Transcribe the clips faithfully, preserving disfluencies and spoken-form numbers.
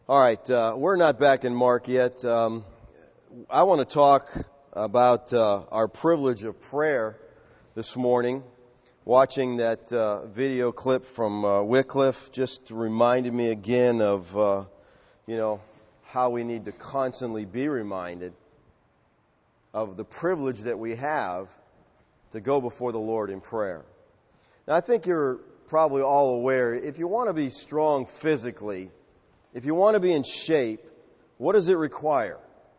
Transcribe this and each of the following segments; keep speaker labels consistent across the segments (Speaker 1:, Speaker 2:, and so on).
Speaker 1: All right, uh, we're not back in Mark yet. Um, I want to talk about uh, our privilege of prayer this morning. Watching that uh, video clip from uh, Wycliffe just reminded me again of, uh, you know, how we need to constantly be reminded of the privilege that we have to go before the Lord in prayer. Now, I think you're probably all aware, if you want to be strong physically, if you want to be in shape, what does it require?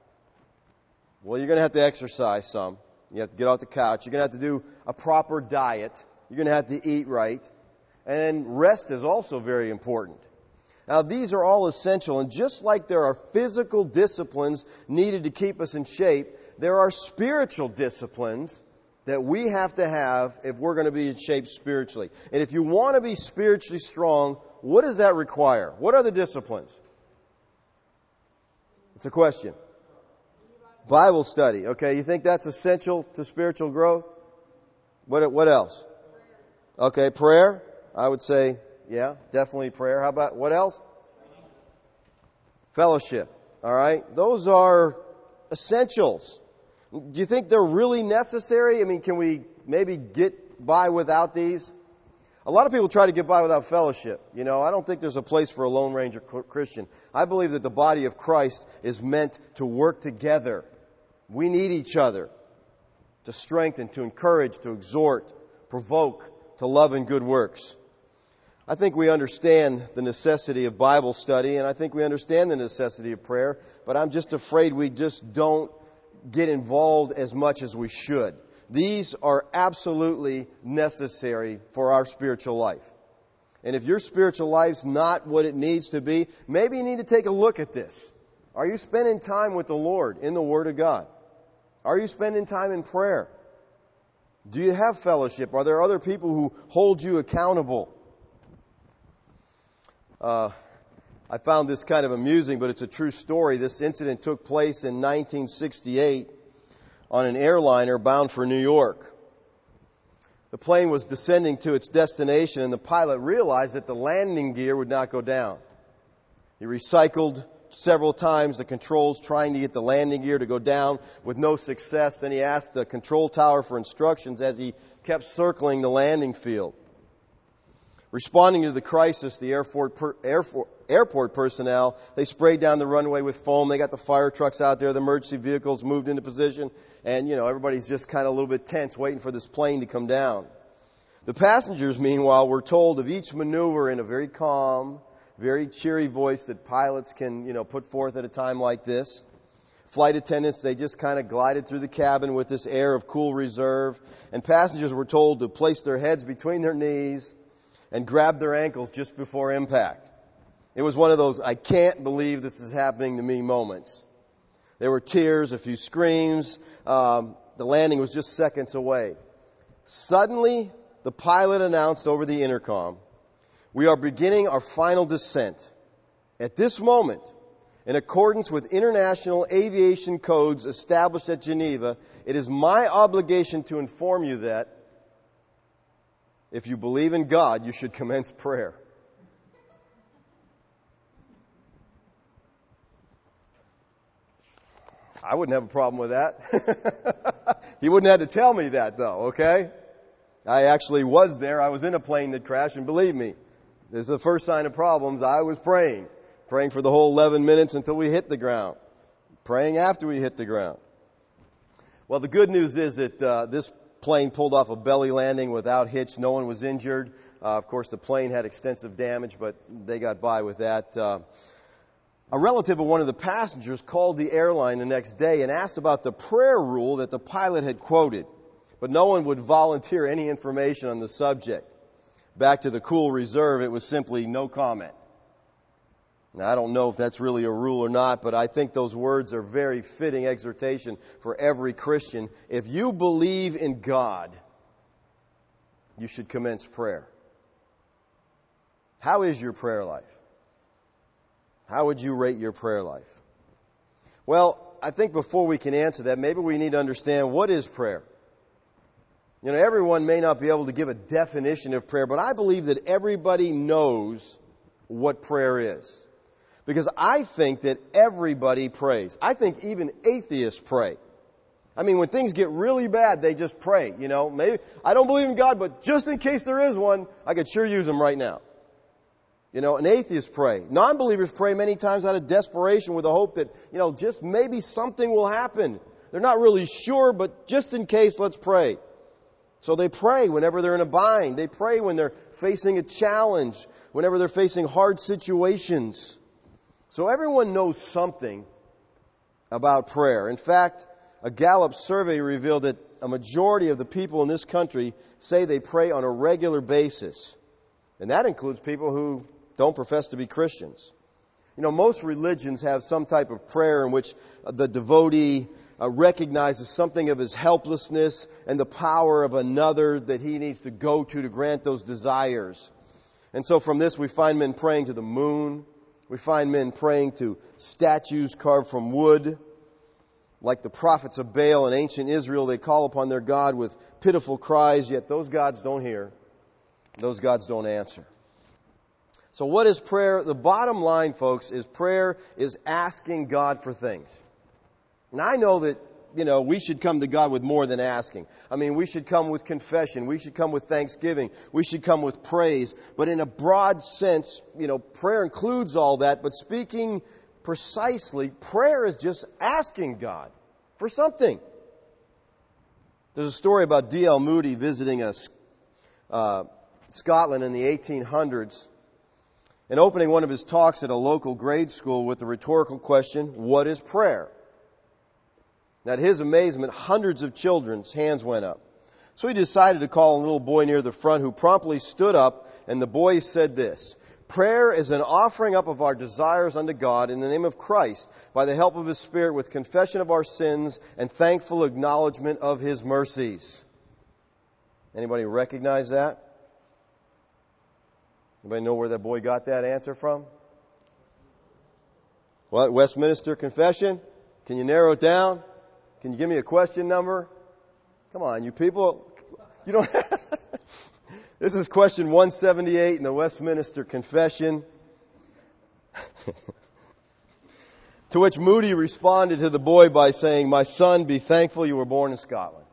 Speaker 1: Well, you're going to have to exercise some. You have to get off the couch. You're going to have to do a proper diet. You're going to have to eat right. And rest is also very important. Now, these are all essential. And just like there are physical disciplines needed to keep us in shape, there are spiritual disciplines that we have to have if we're going to be in shape spiritually. And if you want to be spiritually strong, what does that require? What are the disciplines? It's a question. Bible study. Okay, you think that's essential to spiritual growth? What what else? Okay, prayer. I would say, yeah, definitely prayer. How about, what else? Fellowship. All right, those are essentials. Do you think they're really necessary? I mean, can we maybe get by without these? A lot of people try to get by without fellowship. You know, I don't think there's a place for a Lone Ranger Christian. I believe that the body of Christ is meant to work together. We need each other to strengthen, to encourage, to exhort, provoke, to love and good works. I think we understand the necessity of Bible study, and I think we understand the necessity of prayer, but I'm just afraid we just don't get involved as much as we should. These are absolutely necessary for our spiritual life. And if your spiritual life's not what it needs to be, maybe you need to take a look at this. Are you spending time with the Lord in the Word of God? Are you spending time in prayer? Do you have fellowship? Are there other people who hold you accountable? Uh, I found this kind of amusing, but it's a true story. This incident took place in nineteen sixty-eight. On an airliner bound for New York. The plane was descending to its destination, and the pilot realized that the landing gear would not go down. He recycled several times the controls trying to get the landing gear to go down with no success. Then he asked the control tower for instructions as he kept circling the landing field. Responding to the crisis, the airport, per, airport, airport personnel, they sprayed down the runway with foam. They got the fire trucks out there. The emergency vehicles moved into position. And, you know, everybody's just kind of a little bit tense waiting for this plane to come down. The passengers, meanwhile, were told of each maneuver in a very calm, very cheery voice that pilots can, you know, put forth at a time like this. Flight attendants, they just kind of glided through the cabin with this air of cool reserve. And passengers were told to place their heads between their knees and grab their ankles just before impact. It was one of those, I can't believe this is happening to me moments. There were tears, a few screams. Um, the landing was just seconds away. Suddenly, the pilot announced over the intercom, "We are beginning our final descent. At this moment, in accordance with international aviation codes established at Geneva, it is my obligation to inform you that if you believe in God, you should commence prayer." I wouldn't have a problem with that. He wouldn't have to tell me that, though, okay? I actually was there. I was in a plane that crashed, and believe me, this is the first sign of problems. I was praying. Praying for the whole eleven minutes until we hit the ground. Praying after we hit the ground. Well, the good news is that uh, this plane pulled off a belly landing without hitch. No one was injured. Uh, of course, the plane had extensive damage, but they got by with that. Uh, a relative of one of the passengers called the airline the next day and asked about the prayer rule that the pilot had quoted, but no one would volunteer any information on the subject. Back to the cool reserve, it was simply no comment. Now, I don't know if that's really a rule or not, but I think those words are very fitting exhortation for every Christian. If you believe in God, you should commence prayer. How is your prayer life? How would you rate your prayer life? Well, I think before we can answer that, maybe we need to understand, what is prayer? You know, everyone may not be able to give a definition of prayer, but I believe that everybody knows what prayer is. Because I think that everybody prays. I think even atheists pray. I mean, when things get really bad, they just pray, you know. Maybe I don't believe in God, but just in case there is one, I could sure use him right now. You know, and atheists pray. Non-believers pray many times out of desperation with the hope that, you know, just maybe something will happen. They're not really sure, but just in case, let's pray. So they pray whenever they're in a bind. They pray when they're facing a challenge, whenever they're facing hard situations. So everyone knows something about prayer. In fact, a Gallup survey revealed that a majority of the people in this country say they pray on a regular basis. And that includes people who don't profess to be Christians. You know, most religions have some type of prayer in which the devotee uh, recognizes something of his helplessness and the power of another that he needs to go to to grant those desires. And so from this we find men praying to the moon. We find men praying to statues carved from wood. Like the prophets of Baal in ancient Israel, they call upon their God with pitiful cries, yet those gods don't hear. Those gods don't answer. So what is prayer? The bottom line, folks, is prayer is asking God for things. And I know that, you know, we should come to God with more than asking. I mean, we should come with confession. We should come with thanksgiving. We should come with praise. But in a broad sense, you know, prayer includes all that. But speaking precisely, prayer is just asking God for something. There's a story about D L Moody visiting a, uh, Scotland in the eighteen hundreds and opening one of his talks at a local grade school with the rhetorical question, what is prayer? Now, to his amazement, hundreds of children's hands went up. So he decided to call a little boy near the front who promptly stood up, and the boy said this, prayer is an offering up of our desires unto God in the name of Christ, by the help of His Spirit, with confession of our sins and thankful acknowledgement of His mercies. Anybody recognize that? Anybody know where that boy got that answer from? What? Westminster Confession? Can you narrow it down? Can you give me a question number? Come on, you people. You don't. This is question one seventy-eight in the Westminster Confession. To which Moody responded to the boy by saying, my son, be thankful you were born in Scotland.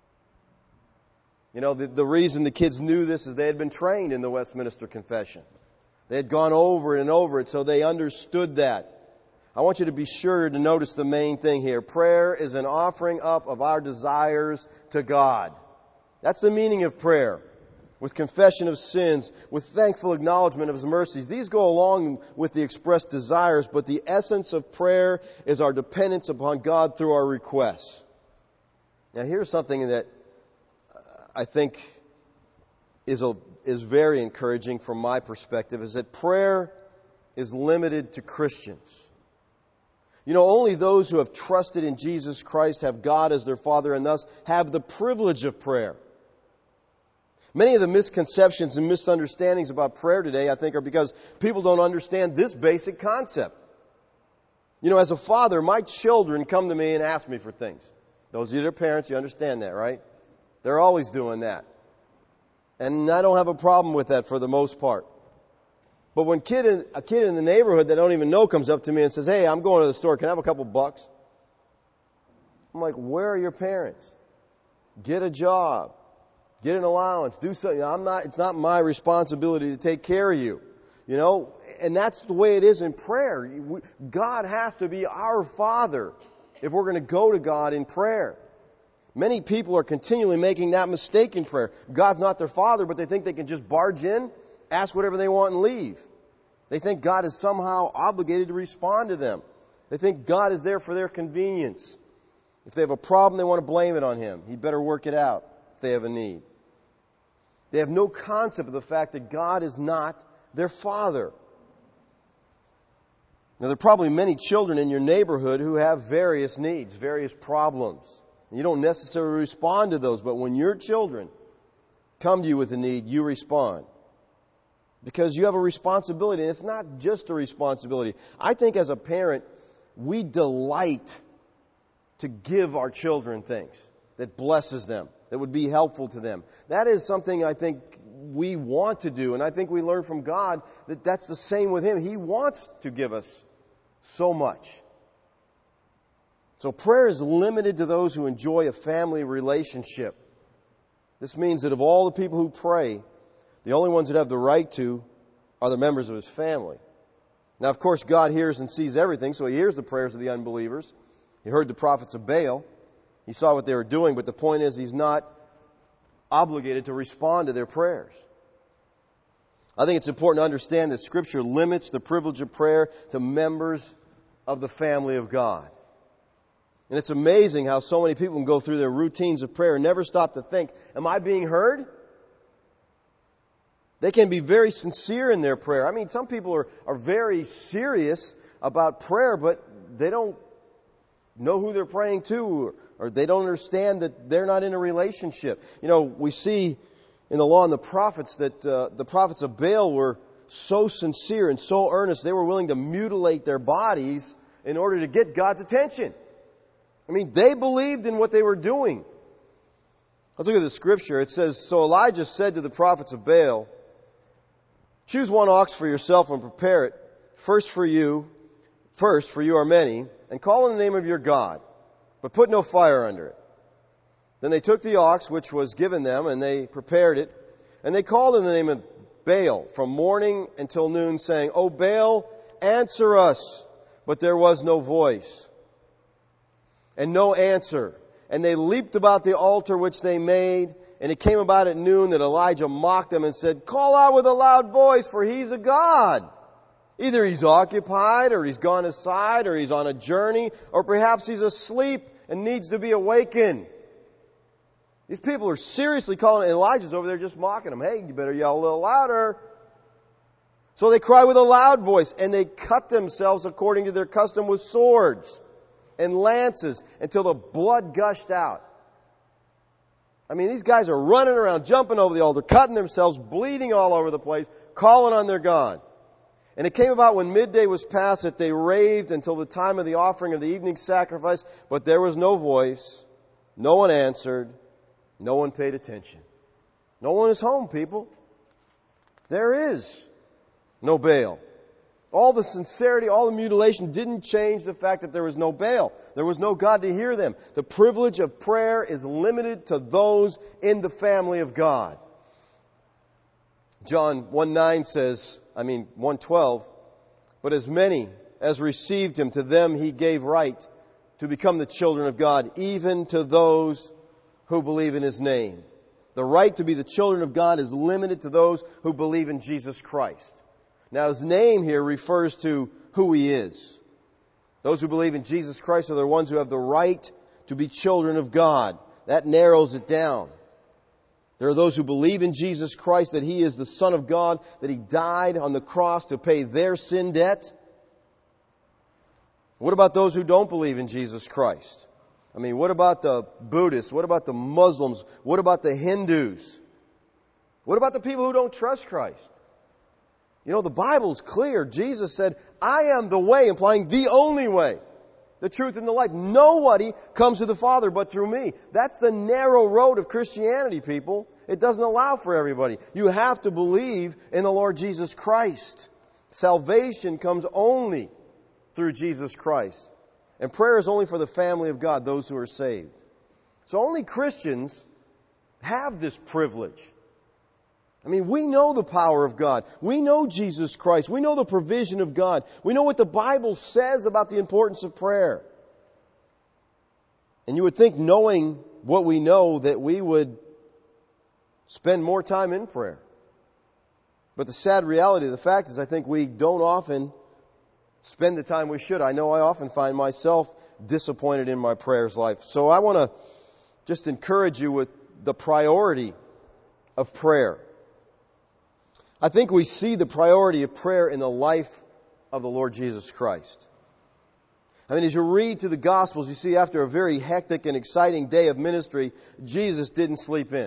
Speaker 1: You know, the, the reason the kids knew this is they had been trained in the Westminster Confession. They had gone over it and over it, so they understood that. I want you to be sure to notice the main thing here. Prayer is an offering up of our desires to God. That's the meaning of prayer. With confession of sins, with thankful acknowledgement of His mercies. These go along with the expressed desires, but the essence of prayer is our dependence upon God through our requests. Now here's something that I think is a, is very encouraging from my perspective, is that prayer is limited to Christians. You know, only those who have trusted in Jesus Christ have God as their Father and thus have the privilege of prayer. Many of the misconceptions and misunderstandings about prayer today, I think, are because people don't understand this basic concept. You know, as a father, my children come to me and ask me for things. Those of you that are parents, you understand that, right? They're always doing that. And I don't have a problem with that for the most part. But when kid in, a kid in the neighborhood that I don't even know comes up to me and says, hey, I'm going to the store, can I have a couple bucks? I'm like, where are your parents? Get a job. Get an allowance. Do something. I'm not, it's not my responsibility to take care of you. You know, and that's the way it is in prayer. We, God has to be our Father if we're going to go to God in prayer. Many people are continually making that mistake in prayer. God's not their Father, but they think they can just barge in, ask whatever they want and leave. They think God is somehow obligated to respond to them. They think God is there for their convenience. If they have a problem, they want to blame it on Him. He better work it out if they have a need. They have no concept of the fact that God is not their Father. Now, there are probably many children in your neighborhood who have various needs, various problems. You don't necessarily respond to those, but when your children come to you with a need, you respond. Because you have a responsibility, and it's not just a responsibility. I think as a parent, we delight to give our children things that blesses them, that would be helpful to them. That is something I think we want to do. And I think we learn from God that that's the same with Him. He wants to give us so much. So prayer is limited to those who enjoy a family relationship. This means that of all the people who pray, the only ones that have the right to are the members of His family. Now, of course, God hears and sees everything, so He hears the prayers of the unbelievers. He heard the prophets of Baal. He saw what they were doing, but the point is He's not obligated to respond to their prayers. I think it's important to understand that Scripture limits the privilege of prayer to members of the family of God. And it's amazing how so many people can go through their routines of prayer and never stop to think, am I being heard? They can be very sincere in their prayer. I mean, some people are, are very serious about prayer, but they don't know who they're praying to, or, or they don't understand that they're not in a relationship. You know, we see in the law and the prophets that uh, the prophets of Baal were so sincere and so earnest, they were willing to mutilate their bodies in order to get God's attention. I mean, they believed in what they were doing. Let's look at the scripture. It says, so Elijah said to the prophets of Baal, choose one ox for yourself and prepare it, first for you, first for you are many, and call on the name of your God, but put no fire under it. Then they took the ox which was given them, and they prepared it, and they called in the name of Baal from morning until noon, saying, O Baal, answer us. But there was no voice, and no answer. And they leaped about the altar which they made, and it came about at noon that Elijah mocked them and said, call out with a loud voice, for he's a god. Either he's occupied, or he's gone aside, or he's on a journey, or perhaps he's asleep and needs to be awakened. These people are seriously calling, and Elijah's over there just mocking them. Hey, you better yell a little louder. So they cry with a loud voice, and they cut themselves according to their custom with swords and lances until the blood gushed out. I mean, these guys are running around, jumping over the altar, cutting themselves, bleeding all over the place, calling on their God. And it came about when midday was past that they raved until the time of the offering of the evening sacrifice, but there was no voice, no one answered, no one paid attention. No one is home, people. There is no Baal. All the sincerity, all the mutilation didn't change the fact that there was no Baal. There was no God to hear them. The privilege of prayer is limited to those in the family of God. John one nine says, I mean one twelve, but as many as received Him, to them He gave right to become the children of God, even to those who believe in His name. The right to be the children of God is limited to those who believe in Jesus Christ. Now, His name here refers to who He is. Those who believe in Jesus Christ are the ones who have the right to be children of God. That narrows it down. There are those who believe in Jesus Christ, that He is the Son of God, that He died on the cross to pay their sin debt. What about those who don't believe in Jesus Christ? I mean, what about the Buddhists? What about the Muslims? What about the Hindus? What about the people who don't trust Christ? You know, the Bible's clear. Jesus said, I am the way, implying the only way, the truth and the life. Nobody comes to the Father but through me. That's the narrow road of Christianity, people. It doesn't allow for everybody. You have to believe in the Lord Jesus Christ. Salvation comes only through Jesus Christ. And prayer is only for the family of God, those who are saved. So only Christians have this privilege. I mean, we know the power of God. We know Jesus Christ. We know the provision of God. We know what the Bible says about the importance of prayer. And you would think, knowing what we know, that we would spend more time in prayer. But the sad reality of the fact is, I think we don't often spend the time we should. I know I often find myself disappointed in my prayers life. So I want to just encourage you with the priority of prayer. I think we see the priority of prayer in the life of the Lord Jesus Christ. I mean, as you read through the Gospels, you see after a very hectic and exciting day of ministry, Jesus didn't sleep in.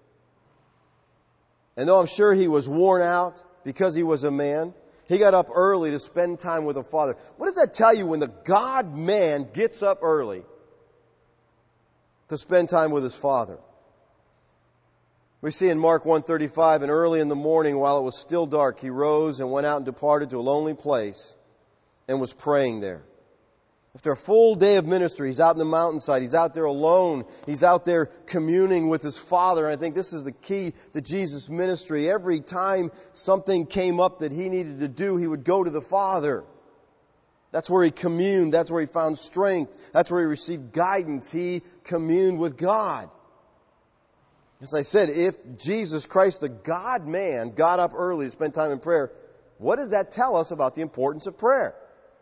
Speaker 1: And though I'm sure He was worn out because He was a man, He got up early to spend time with the Father. What does that tell you when the God-man gets up early to spend time with His Father? We see in Mark one thirty-five, and early in the morning while it was still dark, he rose and went out and departed to a lonely place and was praying there. After a full day of ministry, he's out in the mountainside. He's out there alone. He's out there communing with his Father. And I think this is the key to Jesus' ministry. Every time something came up that he needed to do, he would go to the Father. That's where he communed. That's where he found strength. That's where he received guidance. He communed with God. As I said, if Jesus Christ, the God-man, got up early to spend time in prayer, what does that tell us about the importance of prayer?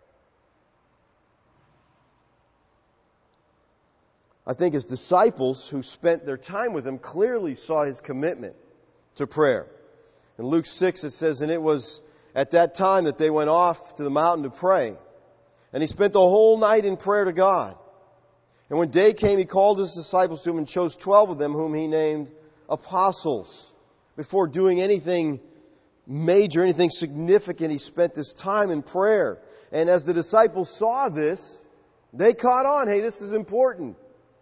Speaker 1: I think his disciples who spent their time with him clearly saw his commitment to prayer. In Luke six it says, and it was at that time that they went off to the mountain to pray. And he spent the whole night in prayer to God. And when day came, he called his disciples to him and chose twelve of them whom he named apostles. Before doing anything major, anything significant, he spent this time in prayer. And as the disciples saw this, they caught on. Hey, this is important.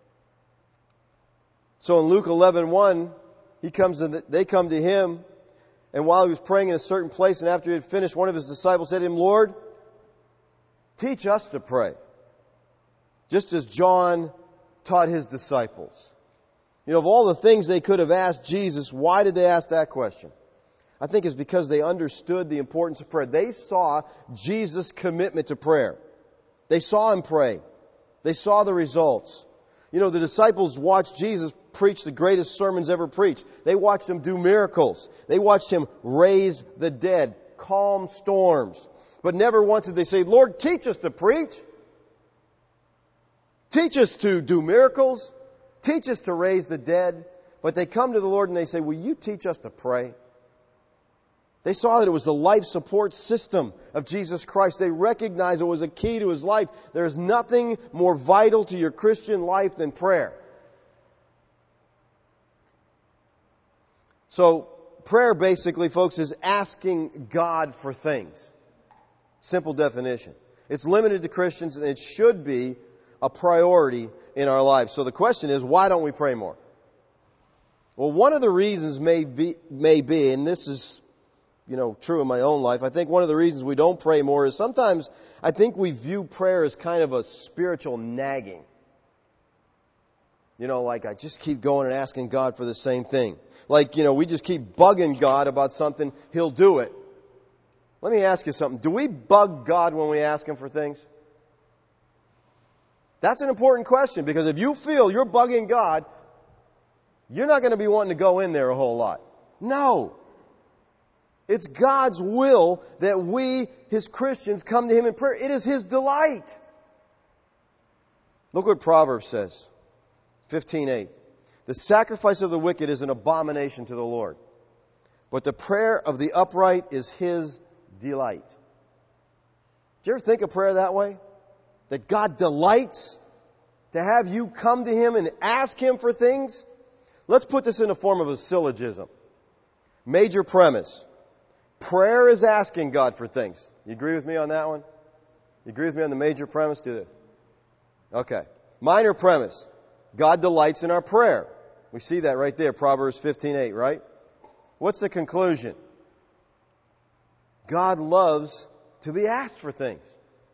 Speaker 1: So in Luke eleven one, he comes to the, they come to him, and while he was praying in a certain place, and after he had finished, one of his disciples said to him, Lord, teach us to pray, just as John taught his disciples. You know, of all the things they could have asked Jesus, why did they ask that question? I think it's because they understood the importance of prayer. They saw Jesus' commitment to prayer. They saw him pray. They saw the results. You know, the disciples watched Jesus preach the greatest sermons ever preached. They watched him do miracles. They watched him raise the dead, calm storms. But never once did they say, Lord, teach us to preach. Teach us to do miracles. Teach us to raise the dead. But they come to the Lord and they say, will you teach us to pray? They saw that it was the life support system of Jesus Christ. They recognized it was a key to his life. There is nothing more vital to your Christian life than prayer. So, prayer basically, folks, is asking God for things. Simple definition. It's limited to Christians and it should be a priority in our lives. So the question is, why don't we pray more? Well, one of the reasons may be, may be, and this is, you know, true in my own life, I think one of the reasons we don't pray more is sometimes I think we view prayer as kind of a spiritual nagging. You know, like I just keep going and asking God for the same thing. Like, you know, we just keep bugging God about something, He'll do it. Let me ask you something. Do we bug God when we ask Him for things? That's an important question, because if you feel you're bugging God, you're not going to be wanting to go in there a whole lot. No. It's God's will that we, His Christians, come to Him in prayer. It is His delight. Look what Proverbs says. fifteen eight. The sacrifice of the wicked is an abomination to the Lord, but the prayer of the upright is His delight. Do you ever think of prayer that way? That God delights to have you come to Him and ask Him for things? Let's put this in the form of a syllogism. Major premise. Prayer is asking God for things. You agree with me on that one? You agree with me on the major premise? Do this. Okay. Minor premise. God delights in our prayer. We see that right there, Proverbs fifteen eight, right? What's the conclusion? God loves to be asked for things.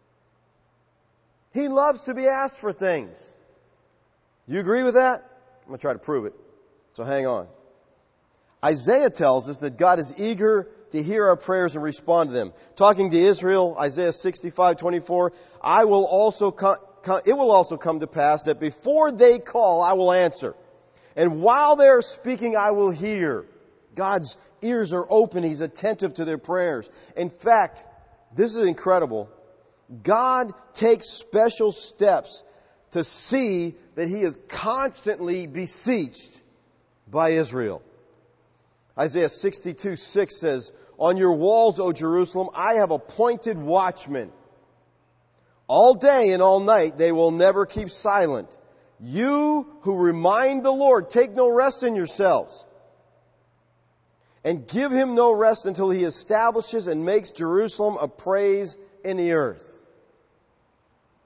Speaker 1: He loves to be asked for things. You agree with that? I'm going to try to prove it. So hang on. Isaiah tells us that God is eager to hear our prayers and respond to them. Talking to Israel, Isaiah sixty-five twenty-four, I will also come, it will also come to pass that before they call, I will answer. And while they're speaking, I will hear. God's ears are open. He's attentive to their prayers. In fact, this is incredible. God takes special steps to see that He is constantly beseeched by Israel. Isaiah sixty-two six says, on your walls, O Jerusalem, I have appointed watchmen. All day and all night they will never keep silent. You who remind the Lord, take no rest in yourselves. And give Him no rest until He establishes and makes Jerusalem a praise in the earth.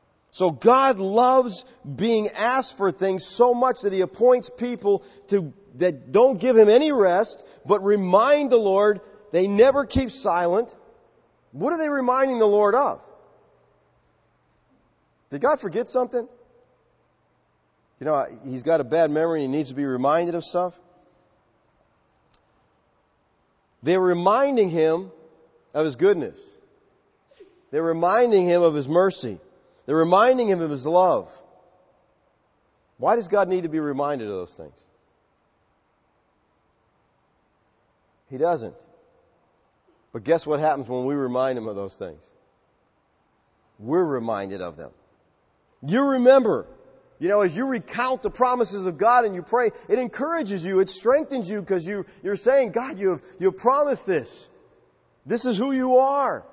Speaker 1: So God loves being asked for things so much that He appoints people to that don't give Him any rest, but remind the Lord. They never keep silent. What are they reminding the Lord of? Did God forget something? You know, He's got a bad memory and He needs to be reminded of stuff. They're reminding Him of His goodness. They're reminding Him of His mercy. They're reminding Him of His love. Why does God need to be reminded of those things? He doesn't. But guess what happens when we remind Him of those things? We're reminded of them. You remember, you know, as you recount the promises of God and you pray, it encourages you, it strengthens you because you, you're saying, God, you have, you have promised this. This is who you are.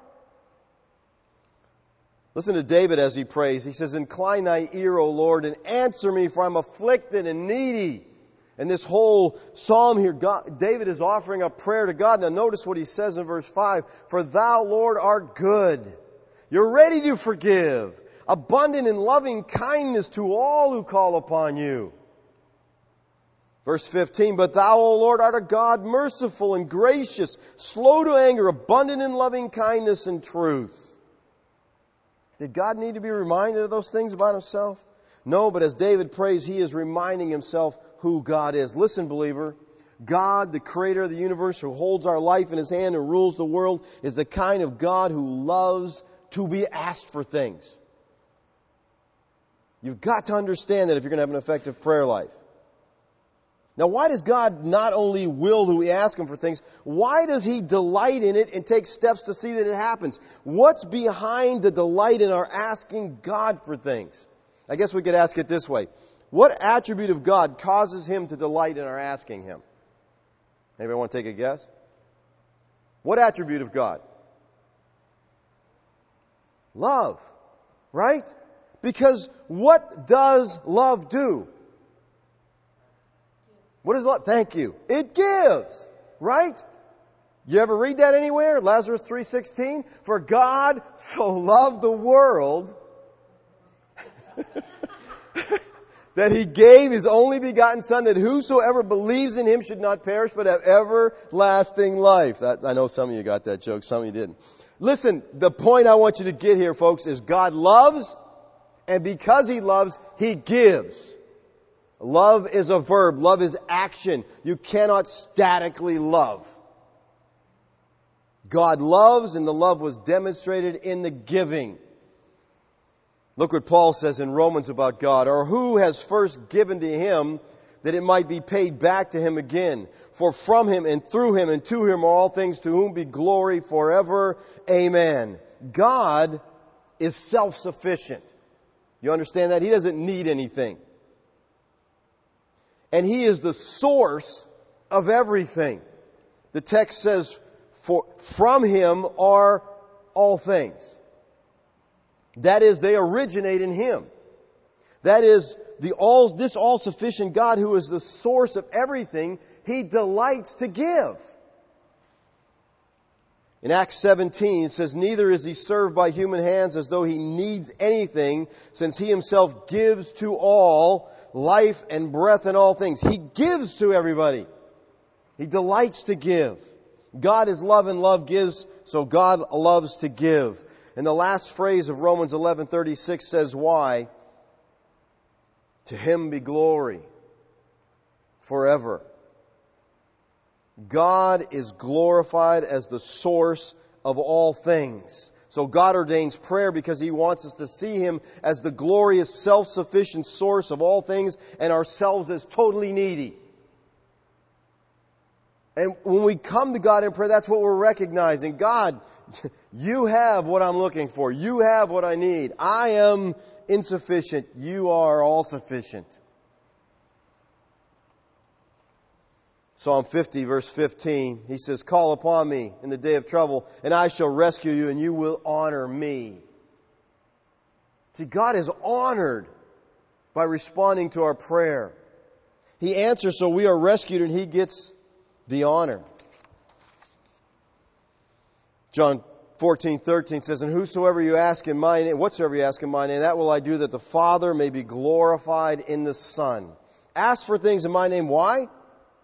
Speaker 1: Listen to David as he prays. He says, incline thy ear, O Lord, and answer me, for I'm afflicted and needy. And this whole psalm here, God, David is offering up prayer to God. Now notice what he says in verse five. For thou, Lord, art good. You're ready to forgive. Abundant in loving kindness to all who call upon you. Verse fifteen, but thou, O Lord, art a God merciful and gracious, slow to anger, abundant in loving kindness and truth. Did God need to be reminded of those things about Himself? No, but as David prays, he is reminding himself who God is. Listen, believer, God, the creator of the universe, who holds our life in His hand and rules the world, is the kind of God who loves to be asked for things. You've got to understand that if you're going to have an effective prayer life. Now, why does God not only will that we ask Him for things, why does He delight in it and take steps to see that it happens? What's behind the delight in our asking God for things? I guess we could ask it this way. What attribute of God causes Him to delight in our asking Him? Anybody want to take a guess? What attribute of God? Love. Right? Because what does love do? What is love? Thank you. It gives. Right? You ever read that anywhere? Lazarus three sixteen? For God so loved the world that He gave His only begotten Son, that whosoever believes in Him should not perish but have everlasting life. That, I know some of you got that joke, some of you didn't. Listen, the point I want you to get here, folks, is God loves, and because He loves, He gives. Love is a verb. Love is action. You cannot statically love. God loves, and the love was demonstrated in the giving. Look what Paul says in Romans about God. Or who has first given to Him that it might be paid back to Him again? For from Him and through Him and to Him are all things, to whom be glory forever. Amen. God is self-sufficient. You understand that? He doesn't need anything. And He is the source of everything. The text says, "For from Him are all things." That is, they originate in Him. That is, the all this all-sufficient God who is the source of everything, He delights to give. In Acts seventeen, it says, neither is He served by human hands as though He needs anything, since He Himself gives to all life and breath and all things. He gives to everybody. He delights to give. God is love and love gives, so God loves to give. And the last phrase of Romans eleven thirty-six says why? To Him be glory forever. God is glorified as the source of all things. So God ordains prayer because He wants us to see Him as the glorious, self-sufficient source of all things and ourselves as totally needy. And when we come to God in prayer, that's what we're recognizing. God, You have what I'm looking for. You have what I need. I am insufficient. You are all sufficient. Psalm fifty, verse fifteen, he says, call upon me in the day of trouble, and I shall rescue you, and you will honor me. See, God is honored by responding to our prayer. He answers, so we are rescued, and He gets the honor. John fourteen thirteen says, and whosoever you ask in my name, whatsoever you ask in my name, that will I do, that the Father may be glorified in the Son. Ask for things in my name. Why?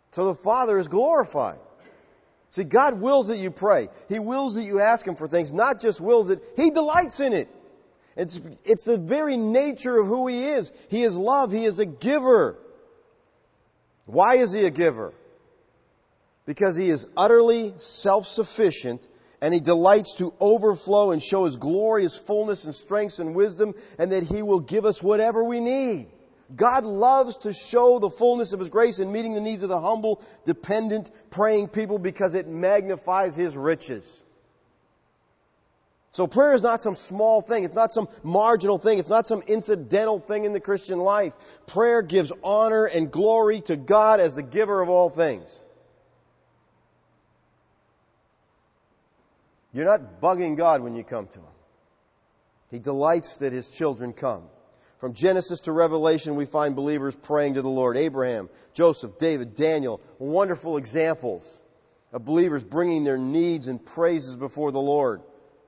Speaker 1: So the Father is glorified. See, God wills that you pray. He wills that you ask Him for things, not just wills it. He delights in it. It's, it's the very nature of who He is. He is love. He is a giver. Why is He a giver? Because He is utterly self-sufficient, and He delights to overflow and show His glory, His fullness and strength and wisdom, and that He will give us whatever we need. God loves to show the fullness of His grace in meeting the needs of the humble, dependent, praying people because it magnifies His riches. So prayer is not some small thing. It's not some marginal thing. It's not some incidental thing in the Christian life. Prayer gives honor and glory to God as the giver of all things. You're not bugging God when you come to Him. He delights that His children come. From Genesis to Revelation, we find believers praying to the Lord. Abraham, Joseph, David, Daniel, wonderful examples of believers bringing their needs and praises before the Lord.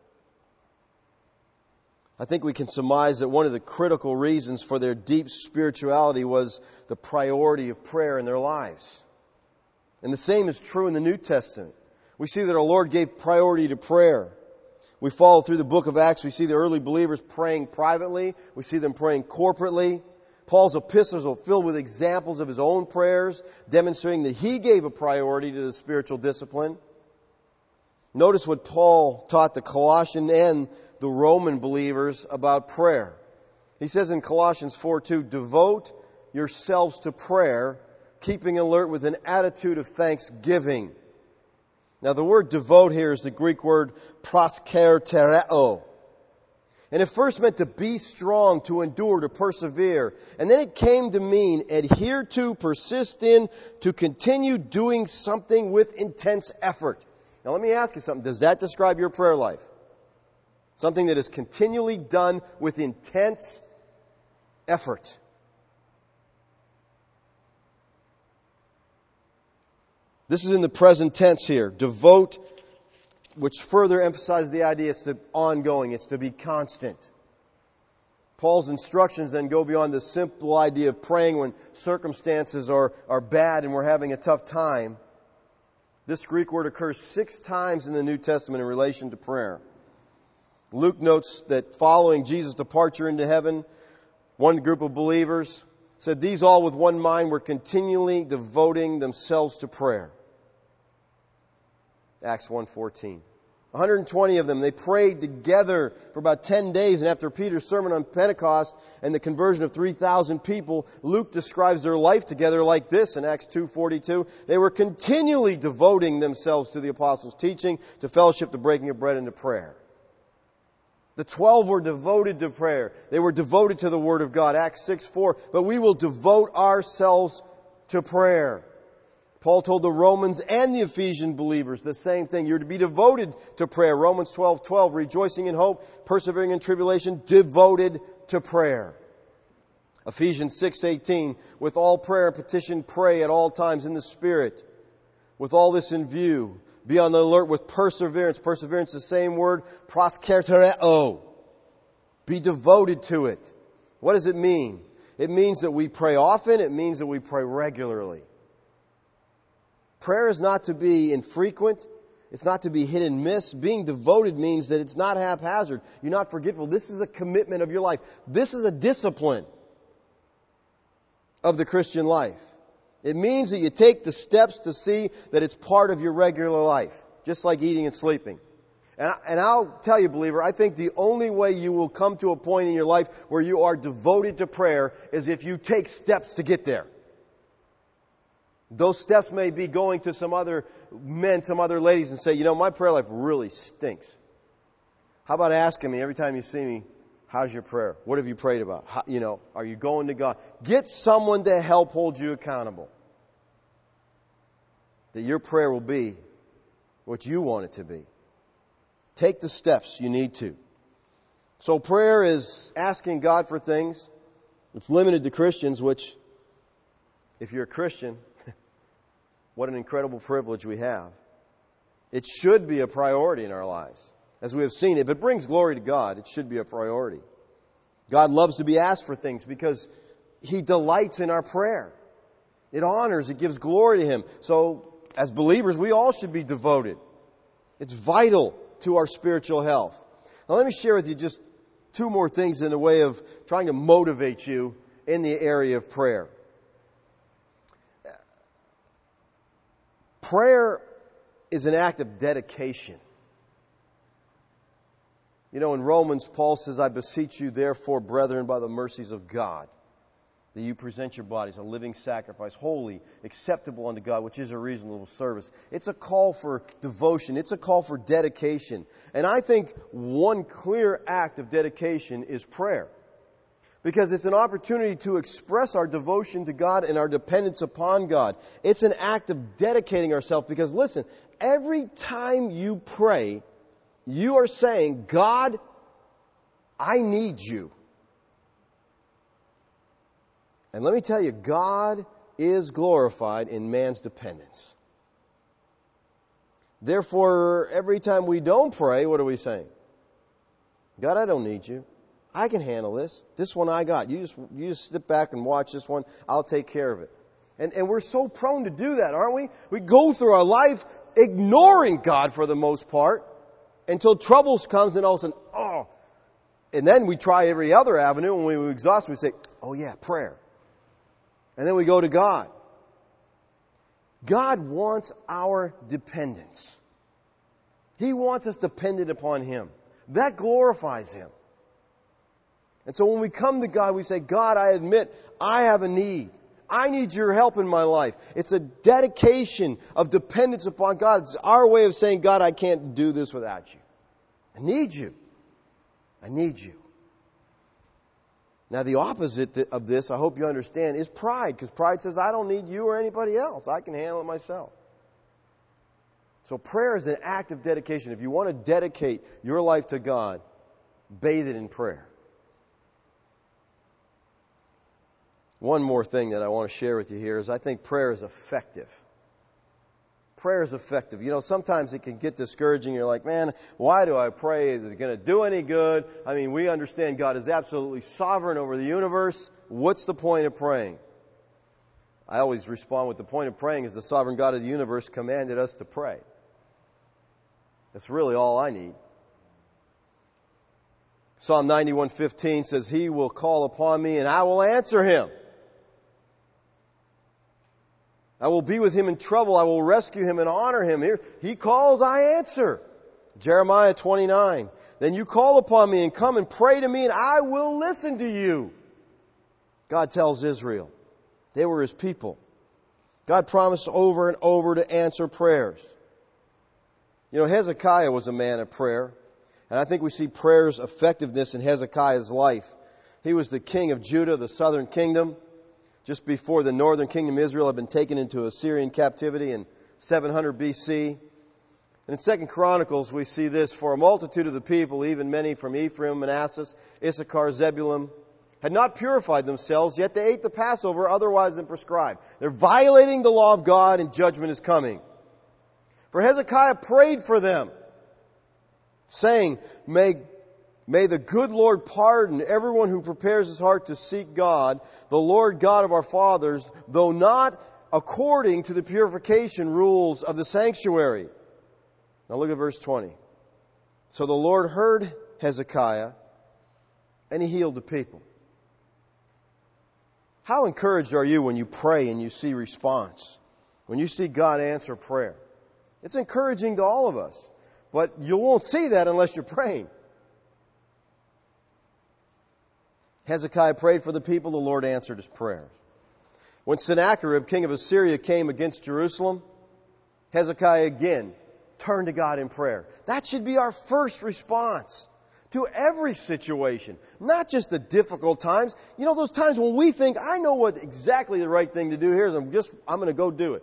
Speaker 1: I think we can surmise that one of the critical reasons for their deep spirituality was the priority of prayer in their lives. And the same is true in the New Testament. We see that our Lord gave priority to prayer. We follow through the book of Acts. We see the early believers praying privately. We see them praying corporately. Paul's epistles are filled with examples of his own prayers, demonstrating that he gave a priority to the spiritual discipline. Notice what Paul taught the Colossian and the Roman believers about prayer. He says in Colossians four two, devote yourselves to prayer, keeping alert with an attitude of thanksgiving. Now the word devote here is the Greek word proskertereo. And it first meant to be strong, to endure, to persevere. And then it came to mean adhere to, persist in, to continue doing something with intense effort. Now let me ask you something. Does that describe your prayer life? Something that is continually done with intense effort. This is in the present tense here. Devote, which further emphasizes the idea it's to ongoing, it's to be constant. Paul's instructions then go beyond the simple idea of praying when circumstances are, are bad and we're having a tough time. This Greek word occurs six times in the New Testament in relation to prayer. Luke notes that following Jesus' departure into heaven, one group of believers said, these all with one mind were continually devoting themselves to prayer. Acts one fourteen. one hundred twenty of them, they prayed together for about ten days, and after Peter's sermon on Pentecost and the conversion of three thousand people, Luke describes their life together like this in Acts two forty-two. They were continually devoting themselves to the apostles' teaching, to fellowship, to breaking of bread, and to prayer. The twelve were devoted to prayer. They were devoted to the Word of God. Acts six four. But we will devote ourselves to prayer. Paul told the Romans and the Ephesian believers the same thing. You're to be devoted to prayer. Romans twelve twelve. Rejoicing in hope, persevering in tribulation, devoted to prayer. Ephesians six eighteen. With all prayer and petition, pray at all times in the Spirit. With all this in view, be on the alert with perseverance. Perseverance, the same word, proskertereo. Be devoted to it. What does it mean? It means that we pray often. It means that we pray regularly. Prayer is not to be infrequent. It's not to be hit and miss. Being devoted means that it's not haphazard. You're not forgetful. This is a commitment of your life. This is a discipline of the Christian life. It means that you take the steps to see that it's part of your regular life, just like eating and sleeping. And, I, and I'll tell you, believer, I think the only way you will come to a point in your life where you are devoted to prayer is if you take steps to get there. Those steps may be going to some other men, some other ladies and say, you know, my prayer life really stinks. How about asking me every time you see me, how's your prayer? What have you prayed about? How, you know, are you going to God? Get someone to help hold you accountable. That your prayer will be what you want it to be. Take the steps you need to. So prayer is asking God for things. It's limited to Christians, which, if you're a Christian, what an incredible privilege we have. It should be a priority in our lives. As we have seen, if it brings glory to God, it should be a priority. God loves to be asked for things because He delights in our prayer. It honors, it gives glory to Him. So, as believers, we all should be devoted. It's vital to our spiritual health. Now, let me share with you just two more things in a way of trying to motivate you in the area of prayer. Prayer is an act of dedication. You know, in Romans, Paul says, I beseech you, therefore, brethren, by the mercies of God, that you present your bodies a living sacrifice, holy, acceptable unto God, which is a reasonable service. It's a call for devotion. It's a call for dedication. And I think one clear act of dedication is prayer. Because it's an opportunity to express our devotion to God and our dependence upon God. It's an act of dedicating ourselves. Because listen, every time you pray, you are saying, God, I need you. And let me tell you, God is glorified in man's dependence. Therefore, every time we don't pray, what are we saying? God, I don't need you. I can handle this. This one I got. You just you just sit back and watch this one. I'll take care of it. And and we're so prone to do that, aren't we? We go through our life ignoring God for the most part until troubles comes and all of a sudden, oh. And then we try every other avenue and when we exhaust, we say, oh yeah, prayer. And then we go to God. God wants our dependence. He wants us dependent upon Him. That glorifies Him. And so when we come to God, we say, God, I admit I have a need. I need your help in my life. It's a dedication of dependence upon God. It's our way of saying, God, I can't do this without you. I need you. I need you. Now, the opposite of this, I hope you understand, is pride. Because pride says, I don't need you or anybody else. I can handle it myself. So prayer is an act of dedication. If you want to dedicate your life to God, bathe it in prayer. One more thing that I want to share with you here is I think prayer is effective. Prayer is effective. You know, sometimes it can get discouraging. You're like, man, why do I pray? Is it going to do any good? I mean, we understand God is absolutely sovereign over the universe. What's the point of praying? I always respond with the point of praying is the sovereign God of the universe commanded us to pray. That's really all I need. Psalm ninety-one fifteen says, He will call upon me and I will answer him. I will be with him in trouble. I will rescue him and honor him. Here, he calls, I answer. Jeremiah twenty-nine. Then you call upon me and come and pray to me and I will listen to you. God tells Israel. They were His people. God promised over and over to answer prayers. You know, Hezekiah was a man of prayer. And I think we see prayer's effectiveness in Hezekiah's life. He was the king of Judah, the southern kingdom, just before the northern kingdom of Israel had been taken into Assyrian captivity in seven hundred B C. And in Second Chronicles we see this, for a multitude of the people, even many from Ephraim, Manasseh, Issachar, Zebulun, had not purified themselves, yet they ate the Passover otherwise than prescribed. They're violating the law of God and judgment is coming. For Hezekiah prayed for them, saying, May May the good Lord pardon everyone who prepares his heart to seek God, the Lord God of our fathers, though not according to the purification rules of the sanctuary. Now look at verse twenty. So the Lord heard Hezekiah, and He healed the people. How encouraged are you when you pray and you see response? When you see God answer prayer? It's encouraging to all of us. But you won't see that unless you're praying. Hezekiah prayed for the people. The Lord answered his prayers. When Sennacherib, king of Assyria, came against Jerusalem, Hezekiah again turned to God in prayer. That should be our first response to every situation. Not just the difficult times. You know, those times when we think, I know what exactly the right thing to do here is. I'm just, I'm going to go do it.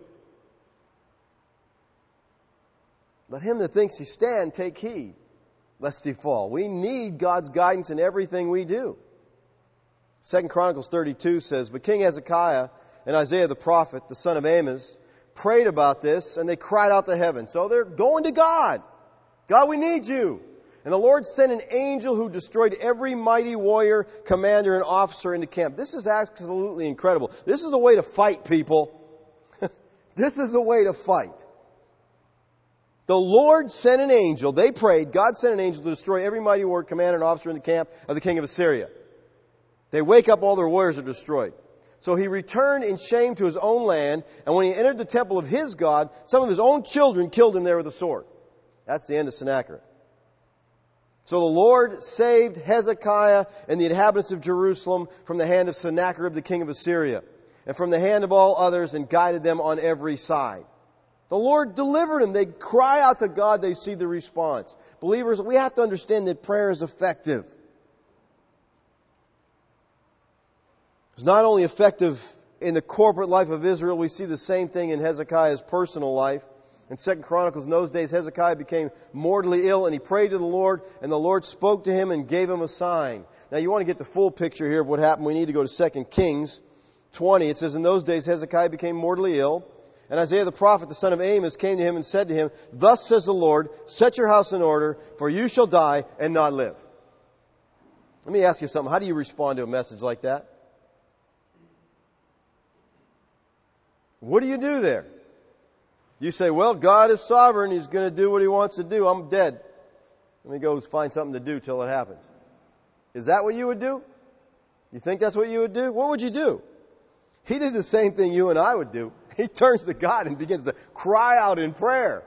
Speaker 1: Let him that thinks he stand take heed, lest he fall. We need God's guidance in everything we do. Second Chronicles thirty-two says, But King Hezekiah and Isaiah the prophet, the son of Amos, prayed about this, and they cried out to heaven. So they're going to God. God, we need you. And the Lord sent an angel who destroyed every mighty warrior, commander, and officer in the camp. This is absolutely incredible. This is the way to fight, people. This is the way to fight. The Lord sent an angel. They prayed. God sent an angel to destroy every mighty warrior, commander, and officer in the camp of the king of Assyria. They wake up, all their warriors are destroyed. So he returned in shame to his own land, and when he entered the temple of his God, some of his own children killed him there with a sword. That's the end of Sennacherib. So the Lord saved Hezekiah and the inhabitants of Jerusalem from the hand of Sennacherib, the king of Assyria, and from the hand of all others, and guided them on every side. The Lord delivered them. They cry out to God, they see the response. Believers, we have to understand that prayer is effective. It's not only effective in the corporate life of Israel, we see the same thing in Hezekiah's personal life. In Second Chronicles, in those days, Hezekiah became mortally ill, and he prayed to the Lord, and the Lord spoke to him and gave him a sign. Now, you want to get the full picture here of what happened, we need to go to Second Kings twenty. It says, in those days, Hezekiah became mortally ill, and Isaiah the prophet, the son of Amos, came to him and said to him, thus says the Lord, set your house in order, for you shall die and not live. Let me ask you something. How do you respond to a message like that? What do you do there? You say, well, God is sovereign. He's going to do what He wants to do. I'm dead. Let me go find something to do till it happens. Is that what you would do? You think that's what you would do? What would you do? He did the same thing you and I would do. He turns to God and begins to cry out in prayer.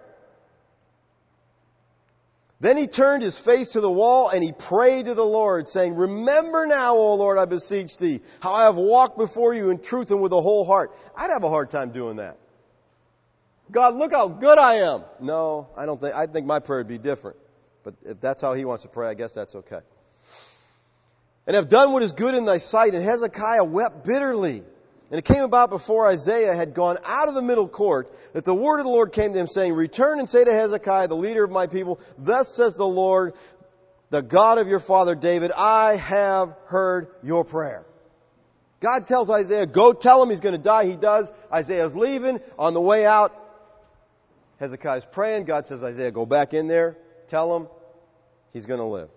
Speaker 1: Then he turned his face to the wall and he prayed to the Lord, saying, remember now, O Lord, I beseech thee, how I have walked before you in truth and with a whole heart. I'd have a hard time doing that. God, look how good I am. No, I don't think, I think my prayer would be different. But if that's how he wants to pray, I guess that's okay. And have done what is good in thy sight. And Hezekiah wept bitterly. And it came about before Isaiah had gone out of the middle court that the word of the Lord came to him, saying, return and say to Hezekiah, the leader of my people, thus says the Lord, the God of your father David, I have heard your prayer. God tells Isaiah, go tell him he's going to die. He does. Isaiah's leaving. On the way out, Hezekiah's praying. God says, Isaiah, go back in there. Tell him he's going to live.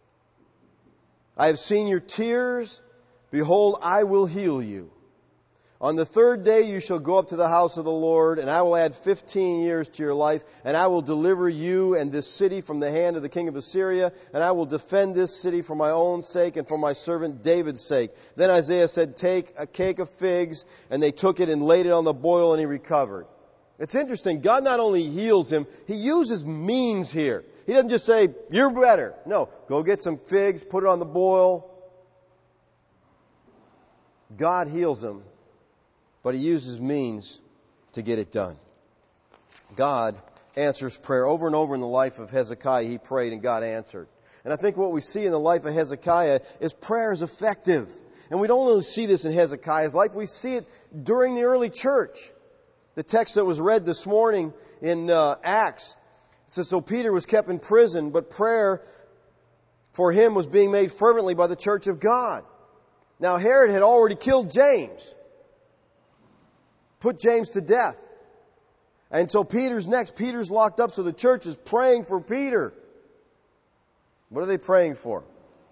Speaker 1: I have seen your tears. Behold, I will heal you. On the third day you shall go up to the house of the Lord, and I will add fifteen years to your life, and I will deliver you and this city from the hand of the king of Assyria, and I will defend this city for my own sake and for my servant David's sake. Then Isaiah said, take a cake of figs, and they took it and laid it on the boil, and he recovered. It's interesting. God not only heals him, He uses means here. He doesn't just say, you're better. No, go get some figs, put it on the boil. God heals him, but He uses means to get it done. God answers prayer. Over and over in the life of Hezekiah, he prayed and God answered. And I think what we see in the life of Hezekiah is prayer is effective. And we don't only see this in Hezekiah's life, we see it during the early church. The text that was read this morning in uh, Acts, it says, so Peter was kept in prison, but prayer for him was being made fervently by the church of God. Now Herod had already killed James. Put James to death. And so Peter's next. Peter's locked up, so the church is praying for Peter. What are they praying for?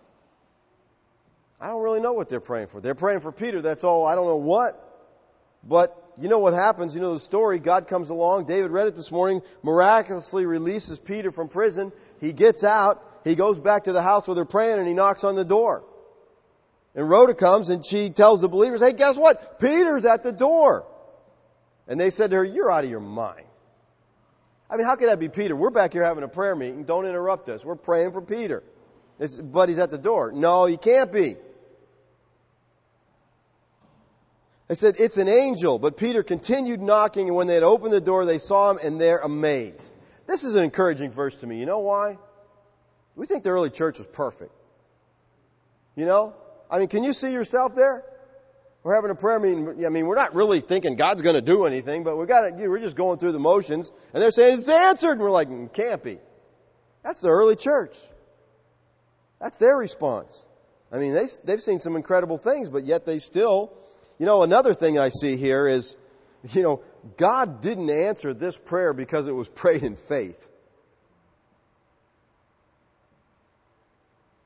Speaker 1: I don't really know what they're praying for. They're praying for Peter, that's all. I don't know what. But you know what happens. You know the story. God comes along. David read it this morning. Miraculously releases Peter from prison. He gets out. He goes back to the house where they're praying and he knocks on the door. And Rhoda comes and she tells the believers, hey, guess what? Peter's at the door. And they said to her, you're out of your mind. I mean, how could that be Peter? We're back here having a prayer meeting. Don't interrupt us. We're praying for Peter. It's, but he's at the door. No, he can't be. They said, it's an angel. But Peter continued knocking, and when they had opened the door, they saw him, and they're amazed. This is an encouraging verse to me. You know why? We think the early church was perfect. You know? I mean, can you see yourself there? We're having a prayer meeting. I mean, we're not really thinking God's going to do anything, but we got to, we're just going through the motions. And they're saying it's answered. And we're like, it can't be. That's the early church. That's their response. I mean, they, they've seen some incredible things, but yet they still, you know, another thing I see here is, you know, God didn't answer this prayer because it was prayed in faith.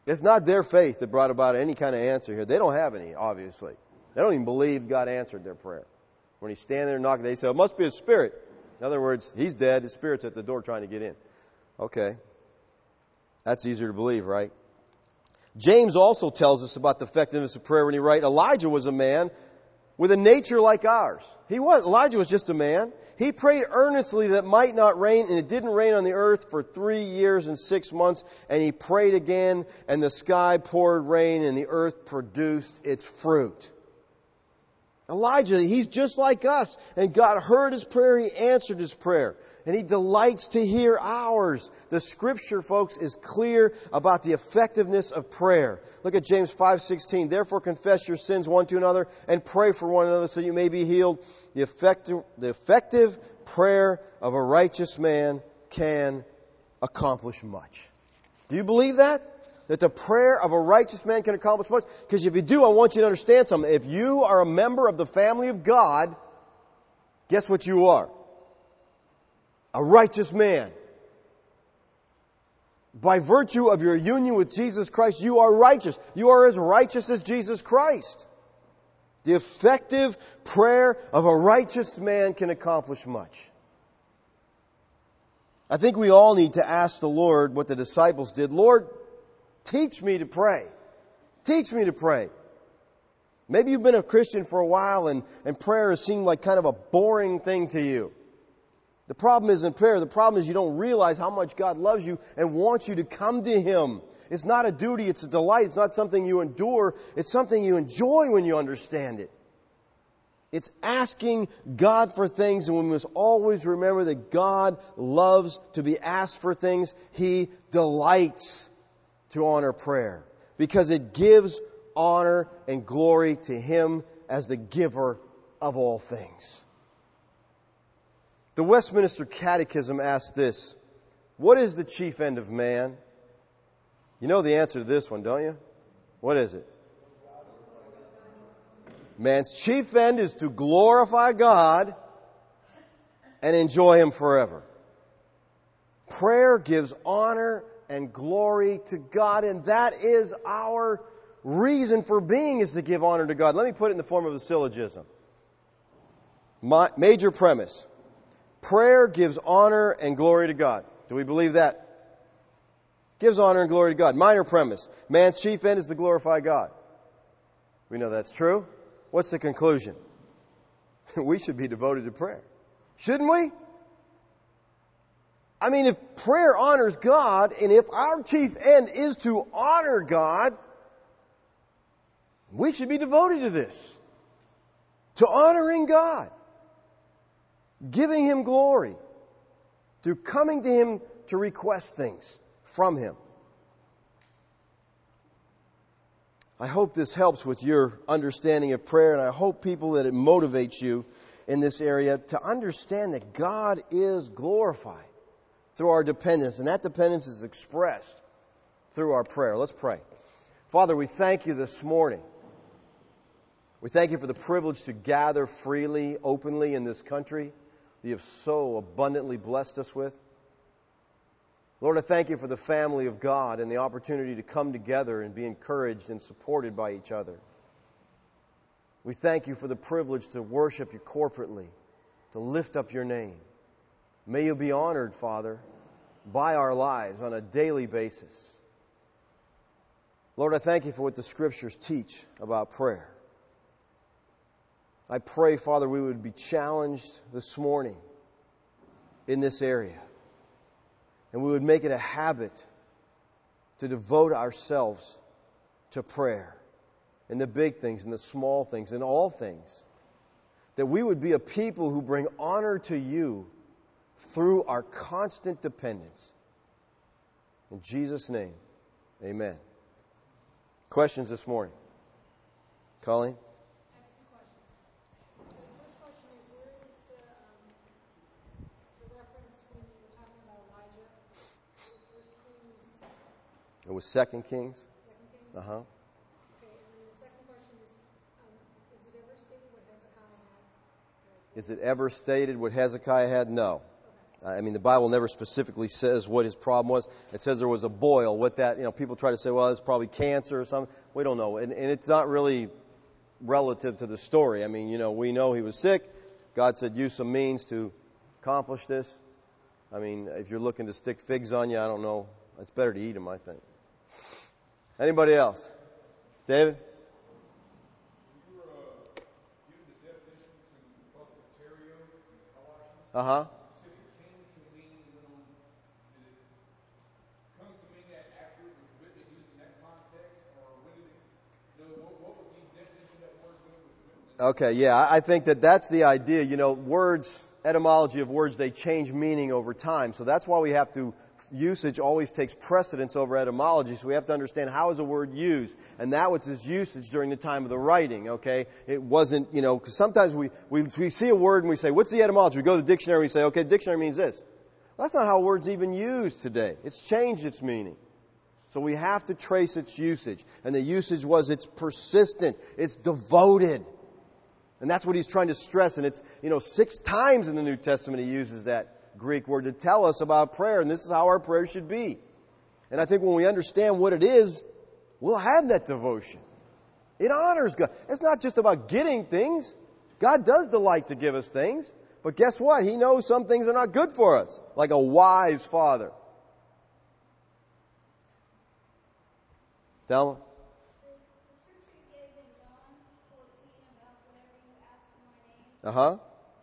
Speaker 1: It's not their faith that brought about any kind of answer here. They don't have any, obviously. They don't even believe God answered their prayer. When he's standing there knocking, they say, it must be a spirit. In other words, he's dead, his spirit's at the door trying to get in. Okay. That's easier to believe, right? James also tells us about the effectiveness of prayer when he writes, Elijah was a man with a nature like ours. He was. Elijah was just a man. He prayed earnestly that it might not rain, and it didn't rain on the earth for three years and six months. And he prayed again, and the sky poured rain, and the earth produced its fruit. Elijah, he's just like us. And God heard his prayer, he answered his prayer. And he delights to hear ours. The Scripture, folks, is clear about the effectiveness of prayer. Look at James five sixteen. Therefore confess your sins one to another and pray for one another so you may be healed. The effective, the effective prayer of a righteous man can accomplish much. Do you believe that? That the prayer of a righteous man can accomplish much? Because if you do, I want you to understand something. If you are a member of the family of God, guess what you are? A righteous man. By virtue of your union with Jesus Christ, you are righteous. You are as righteous as Jesus Christ. The effective prayer of a righteous man can accomplish much. I think we all need to ask the Lord what the disciples did. Lord, teach me to pray. Teach me to pray. Maybe you've been a Christian for a while and, and prayer has seemed like kind of a boring thing to you. The problem isn't prayer. The problem is you don't realize how much God loves you and wants you to come to Him. It's not a duty. It's a delight. It's not something you endure. It's something you enjoy when you understand it. It's asking God for things, and we must always remember that God loves to be asked for things. He delights to honor prayer because it gives honor and glory to Him as the giver of all things. The Westminster Catechism asks this: what is the chief end of man? You know the answer to this one, don't you? What is it? Man's chief end is to glorify God and enjoy Him forever. Prayer gives honor and glory to God, and that is our reason for being, is to give honor to God. Let me put it in the form of a syllogism. My major premise: prayer gives honor and glory to God. Do we believe that? Gives honor and glory to God. Minor premise: man's chief end is to glorify God. We know that's true. What's the conclusion? We should be devoted to prayer. Shouldn't we? I mean, if prayer honors God, and if our chief end is to honor God, we should be devoted to this. To honoring God. Giving Him glory. To coming to Him to request things from Him. I hope this helps with your understanding of prayer, and I hope, people, that it motivates you in this area to understand that God is glorified through our dependence, and that dependence is expressed through our prayer. Let's pray. Father, we thank You this morning. We thank You for the privilege to gather freely, openly in this country that You have so abundantly blessed us with. Lord, I thank You for the family of God and the opportunity to come together and be encouraged and supported by each other. We thank You for the privilege to worship You corporately, to lift up Your name. May You be honored, Father, by our lives on a daily basis. Lord, I thank You for what the Scriptures teach about prayer. I pray, Father, we would be challenged this morning in this area. And we would make it a habit to devote ourselves to prayer. In the big things, in the small things, in all things. That we would be a people who bring honor to You through our constant dependence. In Jesus' name, amen. Questions this morning? Colleen? It was Second Kings.
Speaker 2: Second Kings?
Speaker 1: Uh-huh.
Speaker 2: Okay, and then the second question is, um, is it ever stated what Hezekiah had?
Speaker 1: Is it ever stated what Hezekiah had? No. I mean, the Bible never specifically says what his problem was. It says there was a boil. What that, you know, people try to say, well, it's probably cancer or something. We don't know. And, and it's not really relative to the story. I mean, you know, we know he was sick. God said, use some means to accomplish this. I mean, if you're looking to stick figs on you, I don't know. It's better to eat them, I think. Anybody else? David? Uh-huh. Okay, yeah, I think that that's the idea. You know, words, etymology of words, they change meaning over time. So that's why we have to, usage always takes precedence over etymology. So we have to understand how is a word used. And that was its usage during the time of the writing, okay? It wasn't, you know, because sometimes we, we, we see a word and we say, what's the etymology? We go to the dictionary and we say, okay, the dictionary means this. Well, that's not how words even used today. It's changed its meaning. So we have to trace its usage. And the usage was it's persistent. It's devoted. And that's what he's trying to stress. And it's, you know, six times in the New Testament he uses that Greek word to tell us about prayer. And this is how our prayer should be. And I think when we understand what it is, we'll have that devotion. It honors God. It's not just about getting things. God does delight to give us things. But guess what? He knows some things are not good for us. Like a wise father. Thelma? Uh-huh.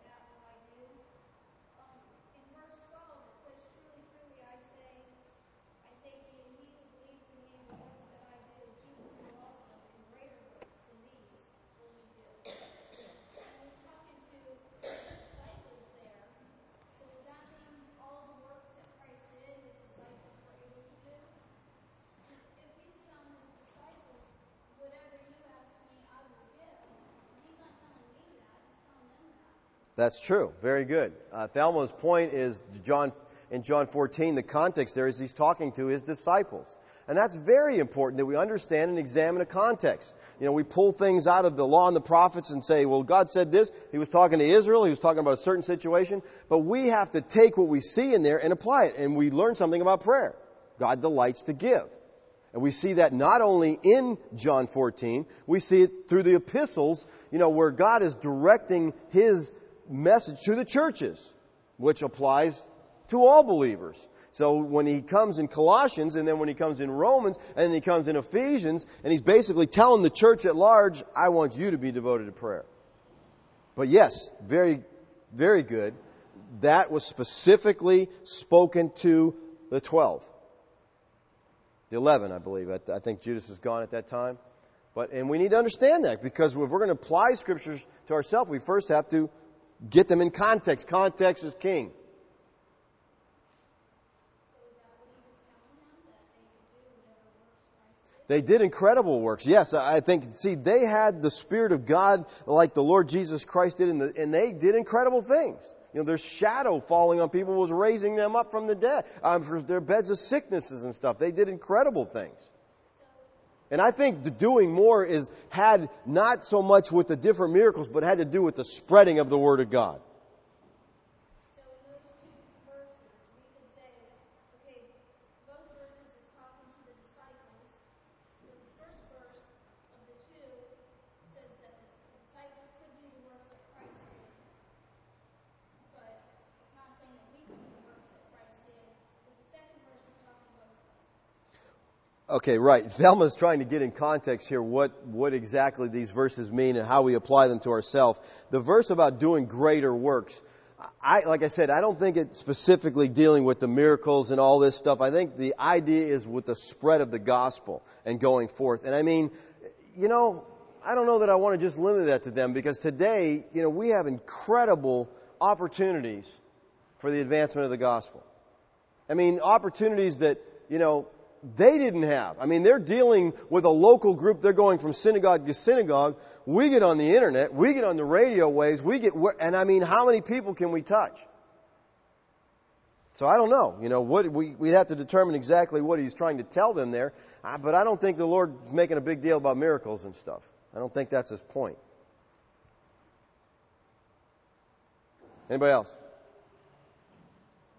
Speaker 1: That's true. Very good. Uh, Thelma's point is John in John fourteen, the context there is he's talking to his disciples. And that's very important that we understand and examine a context. You know, we pull things out of the law and the prophets and say, well, God said this. He was talking to Israel. He was talking about a certain situation. But we have to take what we see in there and apply it. And we learn something about prayer. God delights to give. And we see that not only in John fourteen, we see it through the epistles, you know, where God is directing His message to the churches, which applies to all believers. So when he comes in Colossians, and then when he comes in Romans, and then he comes in Ephesians, and he's basically telling the church at large, I want you to be devoted to prayer. But yes, very, very good. That was specifically spoken to the twelve. The eleven, I believe. I think Judas is gone at that time. But, and we need to understand that, because if we're going to apply Scriptures to ourselves, we first have to get them in context. Context is king. They did incredible works. Yes, I think, see, they had the Spirit of God like the Lord Jesus Christ did, and, the, and they did incredible things. You know, their shadow falling on people was raising them up from the dead, um, from their beds of sicknesses and stuff. They did incredible things. And I think the doing more is had not so much with the different miracles, but had to do with the spreading of the Word of God.
Speaker 2: So in those two verses, we could say, okay, both verses is talking to the disciples, but the first verse of the two says that the disciples could do the works that Christ did, but it's not saying that we can do the works that Christ did. But the second verse is talking about us.
Speaker 1: Okay, right. Thelma's trying to get in context here what, what exactly these verses mean and how we apply them to ourselves. The verse about doing greater works, I, like I said, I don't think it's specifically dealing with the miracles and all this stuff. I think the idea is with the spread of the gospel and going forth. And I mean, you know, I don't know that I want to just limit that to them, because today, you know, we have incredible opportunities for the advancement of the gospel. I mean, opportunities that, you know, they didn't have. I mean, they're dealing with a local group. They're going from synagogue to synagogue. We get on the internet. We get on the radio waves. We get, and I mean, how many people can we touch? So I don't know. You know, what we we'd have to determine exactly what he's trying to tell them there. Uh, but I don't think the Lord's making a big deal about miracles and stuff. I don't think that's his point. Anybody else?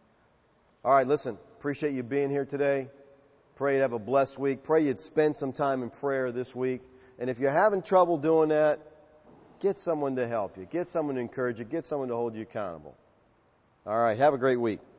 Speaker 1: All right, listen, appreciate you being here today. Pray you'd have a blessed week. Pray you'd spend some time in prayer this week. And if you're having trouble doing that, get someone to help you. Get someone to encourage you. Get someone to hold you accountable. All right, have a great week.